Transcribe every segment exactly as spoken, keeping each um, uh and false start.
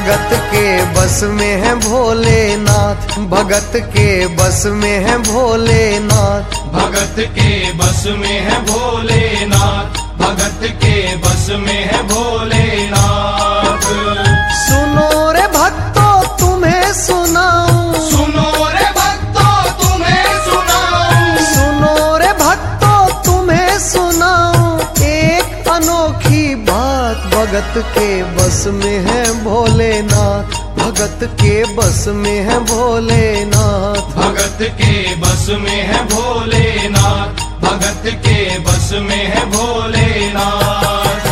भगत के बस में है भोलेनाथ, भगत के बस में है भोलेनाथ, भगत के बस में है भोलेनाथ, भगत के बस में है भोलेनाथ। सुनो रे भक्तों तुम्हें सुनाऊं, सुनो रे भक्तों तुम्हें सुनाऊं, सुनो रे भक्तों तुम्हें सुनाऊं एक अनोखी बात। भगत के बस में है भोलेनाथ, भगत के बस में है भोलेनाथ, भगत के बस में है भोलेनाथ, भगत के बस में है भोलेनाथ।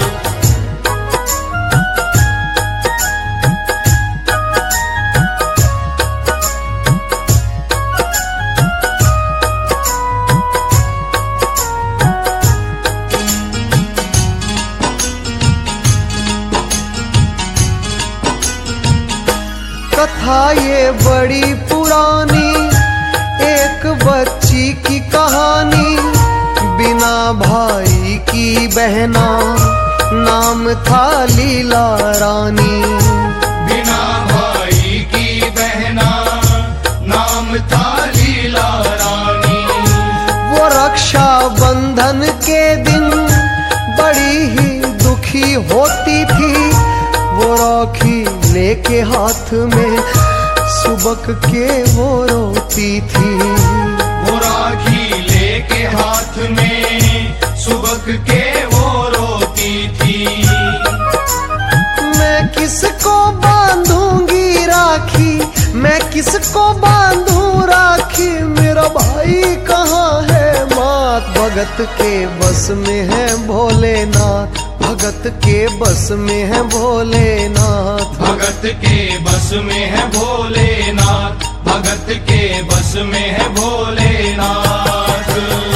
कथा ये बड़ी पुरानी, एक बच्ची की कहानी। बिना भाई की बहना, नाम था लीला रानी। बिना भाई की बहना, नाम था लीला रानी। वो रक्षा बंधन के दिन बड़ी ही दुखी होती थी। वो राखी लेके हाथ में सुबक के वो रोती थी। वो राखी लेके हाथ में सुबक के वो रोती थी। मैं किसको बांधूंगी राखी, मैं किसको बांधूं राखी, मेरा भाई कहाँ है मात। भगत के बस में है भोलेनाथ, भगत के बस में है भोलेनाथ, भगत के बस में है भोलेनाथ, भगत के बस में है भोलेनाथ।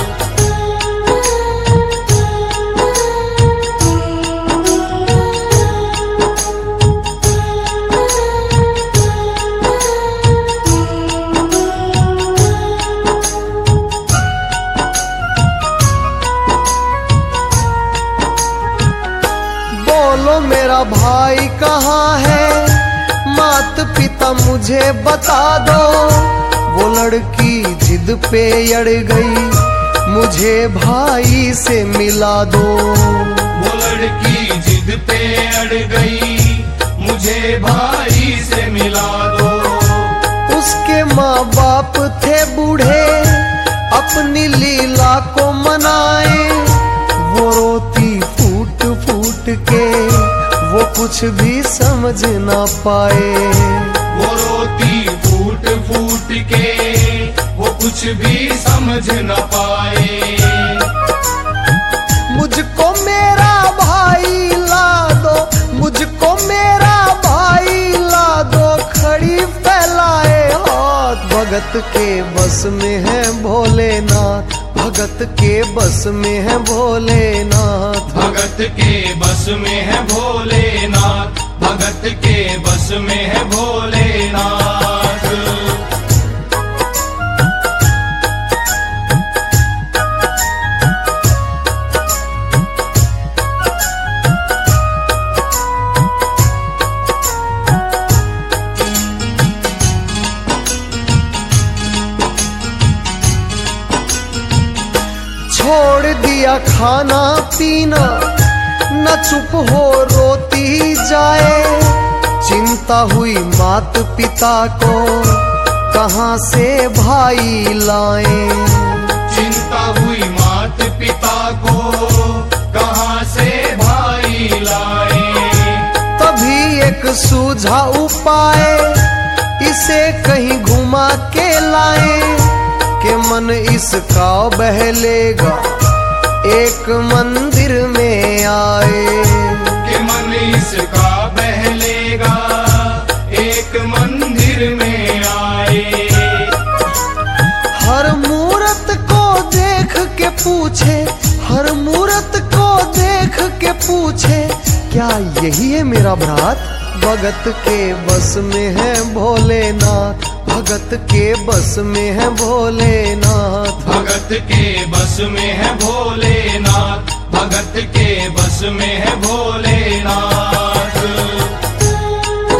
बोलो मेरा भाई कहाँ है, मात पिता मुझे बता दो। वो लड़की जिद पे अड़ गई, मुझे भाई से मिला दो। वो लड़की जिद पे अड़ गई, मुझे भाई से मिला दो। उसके माँ बाप थे बूढ़े, अपनी लीला को मनाए। वो रोती फूट फूट के, वो कुछ भी समझ ना पाए। वो रोती फूट फूट के, वो कुछ भी समझ न पाए। मुझको मेरा भाई ला दो, मुझको मेरा भाई ला दो, खड़ी फैलाए हाथ। भगत के बस में है भोलेनाथ, भगत के बस में है भोलेनाथ, भगत के बस में है भोलेनाथ, भगत के बस में है भोलेनाथ। छोड़ दिया खाना पीना, न चुप हो रोती जाए। चिंता हुई मात पिता को, कहाँ से भाई लाए। चिंता हुई मात पिता को, कहाँ से भाई लाए। तभी एक सूझा उपाय, इसे कहीं घुमा के लाए। के मन इसका बहलेगा, एक मंदिर में आए। के मन इसका बहलेगा, एक मंदिर में आए। हर मूरत को देख के पूछे, हर मूरत को देख के पूछे, क्या यही है मेरा भ्रात। भगत के बस में है भोलेनाथ, भगत के बस में है भोलेनाथ, भगत के बस में है भोलेनाथ, भगत के बस में है भोलेनाथ।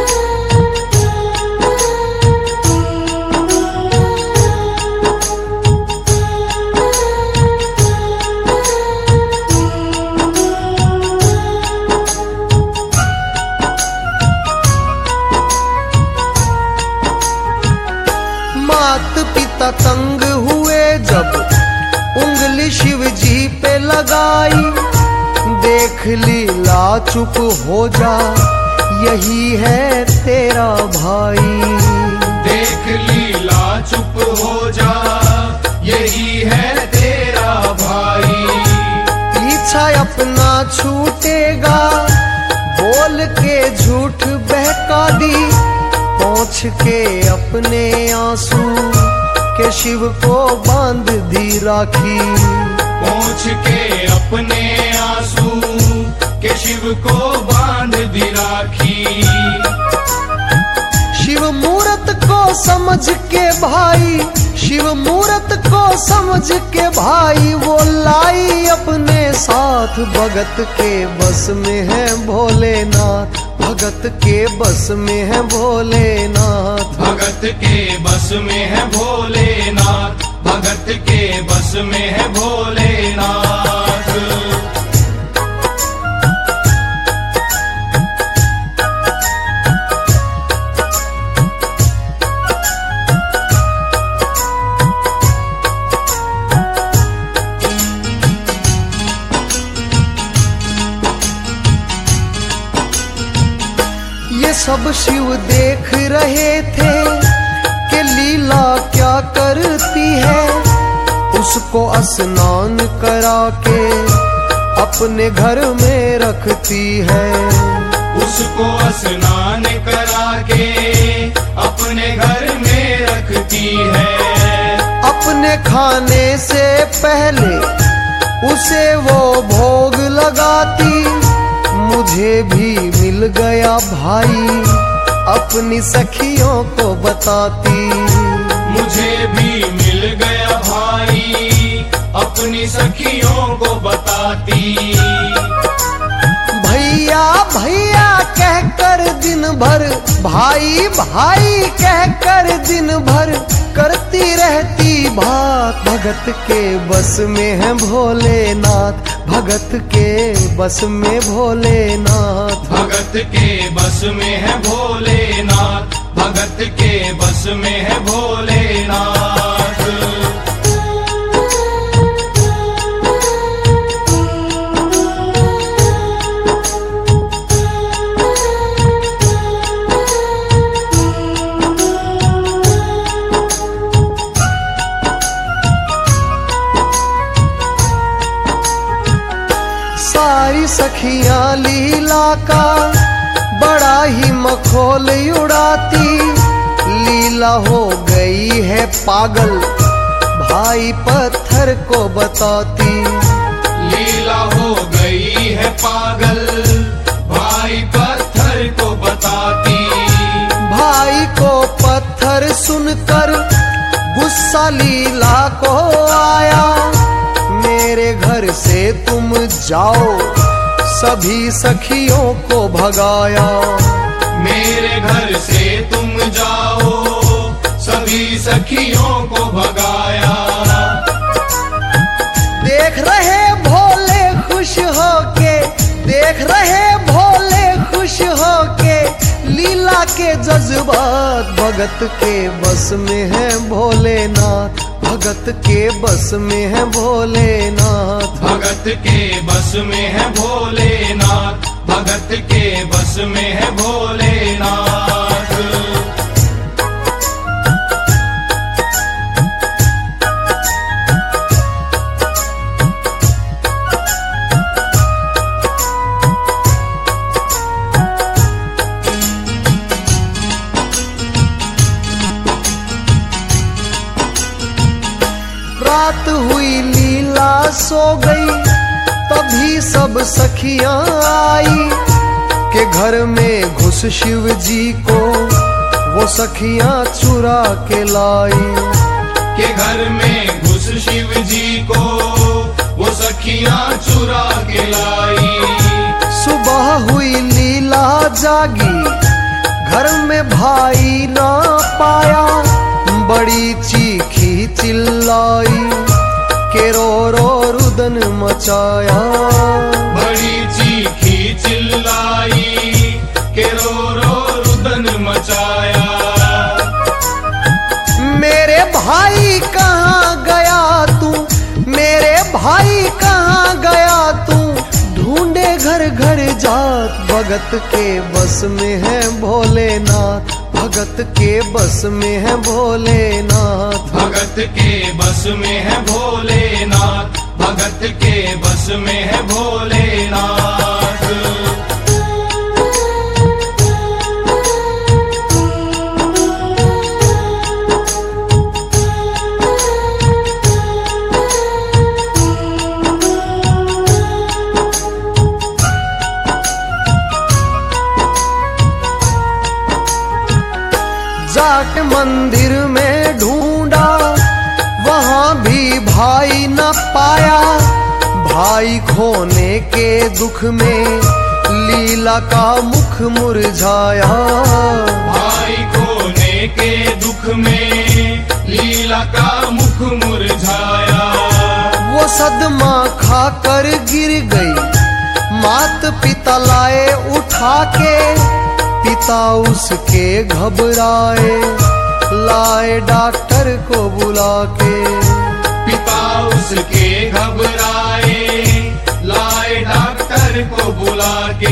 लगाई। देख लीला चुप हो जा, यही है तेरा भाई। देख लीला चुप हो जा, यही है तेरा भाई। पीछा अपना छूटेगा, बोल के झूठ बहका दी। पहुँच के अपने आंसू के शिव को बांध दी राखी। पहुँच के अपने आंसू के शिव को बांध दी राखी। शिव मूरत को समझ के भाई, शिव मूरत को समझ के भाई, वो लाई अपने साथ। भगत के बस में है भोलेनाथ, भगत के बस में है भोलेनाथ। भगत के बस में है भोलेनाथ, भगत के बस में है भोलेनाथ। ये सब शिव देख रहे थे कि लीला क्या करती है। उसको स्नान करा के अपने घर में रखती है। उसको स्नान करा के अपने घर में रखती है। अपने खाने से पहले उसे वो भोग लगाती। मुझे भी मिल गया भाई, अपनी सखियों को बताती। मुझे भी मिल गया भाई, अपनी सखियों को बताती। भैया भैया कहकर दिन भर, भाई भाई कहकर दिन भर करती रहती बात। भगत के बस में है भोलेनाथ, भगत के बस में भोलेनाथ। भगत के बस में है भोलेनाथ, भगत के बस में है भोलेनाथ। सारी सखियां लीला का बड़ा ही मखौल उड़ाती। लीला हो गई है पागल, भाई पत्थर को बताती। लीला हो गई है पागल, भाई पत्थर को बताती। भाई को पत्थर सुनकर गुस्सा लीला को आया। मेरे घर से तुम जाओ, सभी सखियों को भगाया। मेरे घर से तुम जाओ, सभी सखियों को भगाया। देख रहे भोले खुश होके, देख रहे भोले खुश होके लीला के जज्बात। भगत के बस में है भोलेनाथ, भगत के बस में है भोलेनाथ। भगत के बस में है भोलेनाथ, भगत के बस में है भोलेनाथ। रात हुई लीला सो गई, तभी सब सखियां आई के घर में घुस शिव जी को वो सखियां चुरा के लाई। के घर में घुस शिव जी को वो सखियां चुरा के लाई। सुबह हुई लीला जागी, घर में भाई ना पाया। बड़ी चीखी चिल्लाई के रो रो रुदन मचाया। बड़ी चीखी चिल्लाई के रो रो रुदन मचाया। भाई कहाँ गया तू, मेरे भाई कहाँ गया बात, भगत के बस में है भोलेनाथ, भगत के बस में है भोलेनाथ। भगत के बस में है भोलेनाथ, भगत के बस में है भोलेनाथ। जाके मंदिर में ढूंढा, वहां भी भाई न पाया, भाई खोने के दुख में लीला का मुख मुरझाया। भाई खोने के दुख में लीला का मुख मुरझाया। वो सदमा खाकर गिर गई, मात पिता लाए उठा के, पिता उसके घबराए, लाए डॉक्टर को बुला के। पिता उसके घबराए, लाए डॉक्टर को बुला के।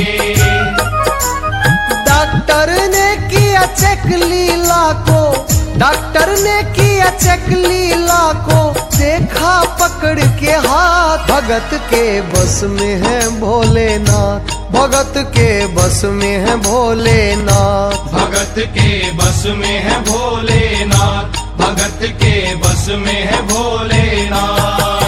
डॉक्टर ने किया चेक लीला को, डॉक्टर ने किया चेक लीला को, देखा पकड़ के हाथ, भगत के बस में है भोलेनाथ, भगत के बस में है भोलेनाथ। भगत के बस में है भोलेनाथ, भगत के बस में है भोलेनाथ।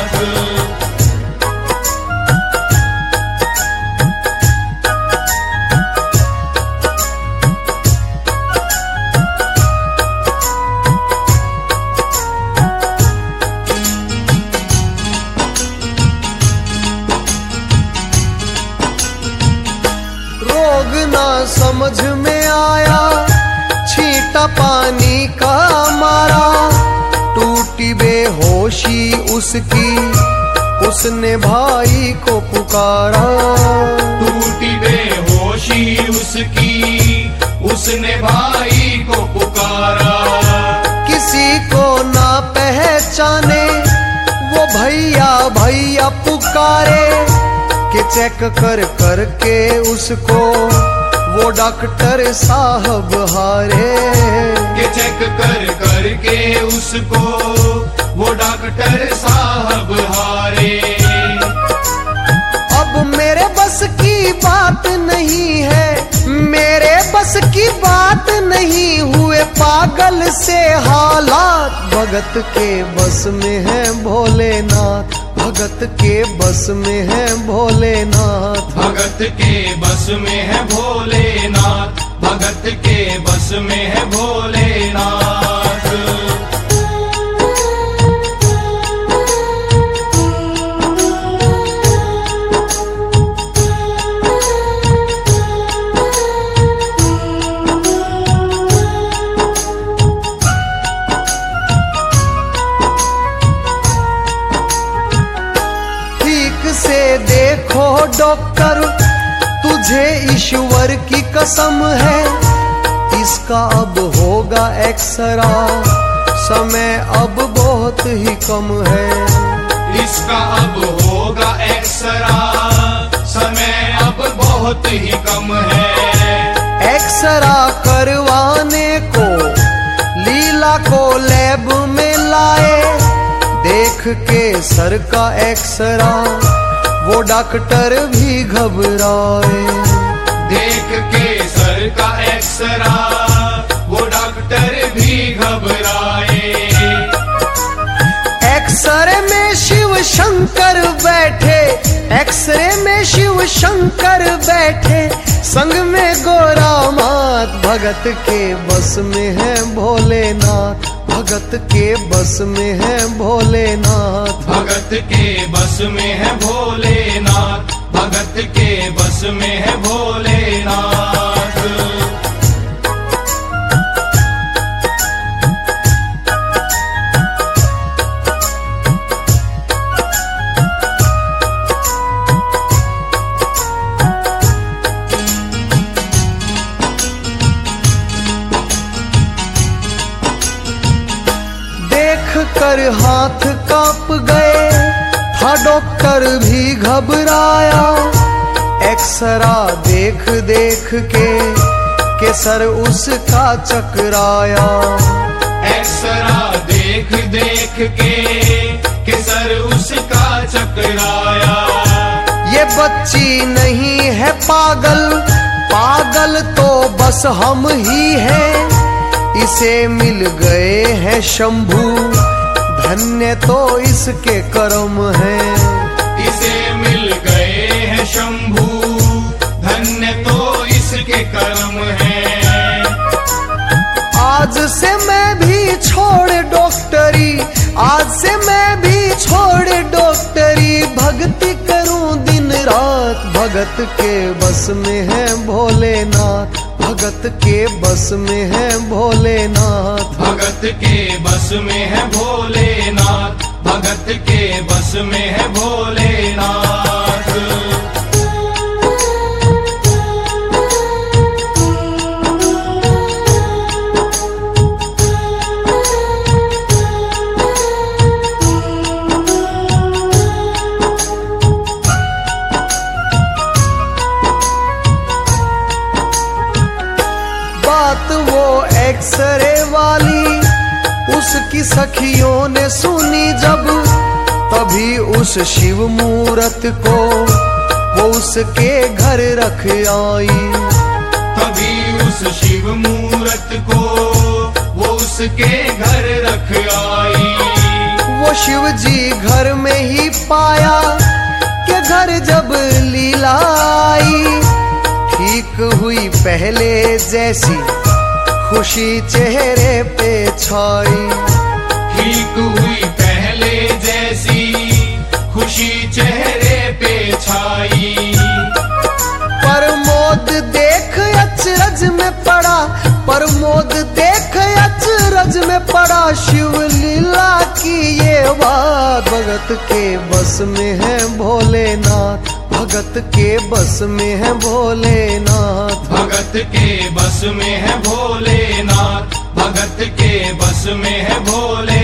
रोग ना समझ में आया, छींटा पानी का मारा, टूटी बेहोशी उसकी, उसने भाई को पुकारा। टूटी बेहोशी उसकी, उसने भाई को पुकारा। किसी को ना पहचाने, वो भैया भैया पुकारे, के चेक कर कर के उसको वो डॉक्टर साहब हारे। के चेक कर कर के उसको वो डॉक्टर साहब हारे। अब मेरे बस की बात नहीं है, मेरे बस की बात नहीं, हुए पागल से हालात, भगत के बस में है भोलेनाथ, भगत के बस में है भोलेनाथ। भगत के बस में है भोलेनाथ, भगत के बस में है भोलेनाथ। से देखो डॉक्टर, तुझे ईश्वर की कसम है, इसका अब होगा एक्सरा, समय अब बहुत ही कम है। इसका अब होगा एक्सरा, समय अब बहुत ही कम है। एक्सरा करवाने को लीला को लैब में लाए, देख के सर का एक्सरा वो डॉक्टर भी घबराए। देख के सर का एक्सरा वो डॉक्टर भी घबराए। एक्सरे में शिव शंकर बैठे, एक्सरे में शिव शंकर बैठे, संग में गोरा मात, भगत के बस में है भोलेनाथ, भगत के बस में है भोलेनाथ। भगत के बस में है भोलेनाथ, भगत के बस में है भोलेनाथ। कर हाथ कांप गए, था डॉक्टर भी घबराया, एक्सरा देख देख के केसर उसका चकराया। एक्सरा देख देख के केसर उसका चकराया। ये बच्ची नहीं है पागल, पागल तो बस हम ही हैं। इसे मिल गए हैं शंभू, धन्य तो इसके कर्म हैं। इसे मिल गए हैं शंभू, धन्य तो इसके कर्म हैं। आज से मैं भी छोड़ डॉक्टरी, आज से मैं भी छोड़ डॉक्टरी। भक्ति करूं दिन रात, भगत के बस में है भोलेनाथ, भगत के बस में है भोलेनाथ। भगत के बस में है भोलेनाथ, भगत के बस में है भोलेनाथ। बात वो एक्सरे वाली उसकी सखियों ने सुनी जब, तभी उस शिव मूरत को वो उसके घर रख आई। तभी उस शिव मूरत को वो उसके घर रख आई। वो शिव जी घर में ही पाया कि घर जब लीला आई। ठीक हुई पहले जैसी खुशी चेहरे पे छाई। ठीक हुई पहले जैसी खुशी चेहरे पे छाई। प्रमोद देख अचरज में पड़ा, प्रमोद देख अचरज में पड़ा। शिव लीला की ये बात, भगत के बस में है भोलेनाथ, भगत के बस में है भोलेनाथ। भगत के बस में है भोलेनाथ, भगत के बस में है भोले